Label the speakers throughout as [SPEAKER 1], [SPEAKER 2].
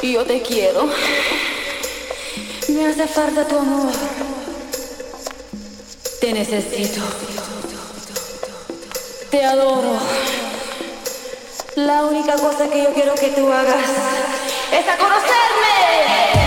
[SPEAKER 1] Yo te quiero. Me hace falta tu amor. Te necesito. Te adoro. La única cosa que yo quiero que tú hagas es a conocerme.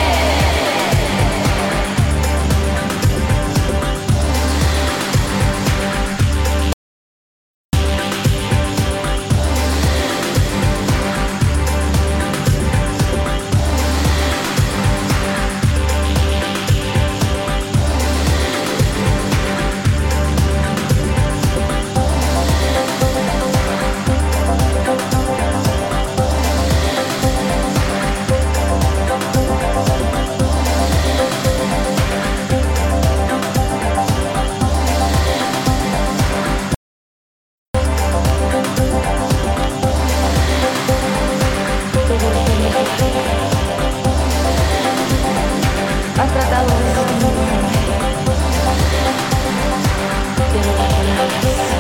[SPEAKER 1] Has tratado de decir mi nombre, pero las palabras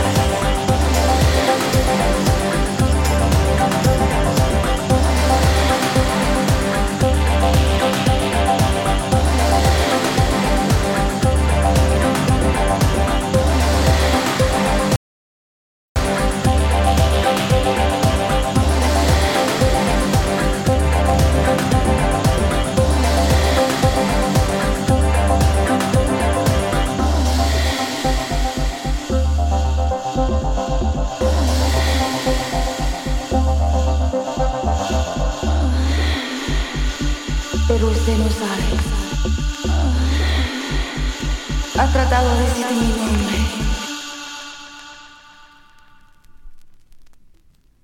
[SPEAKER 1] pero usted no sabe. Has tratado de decir mi nombre.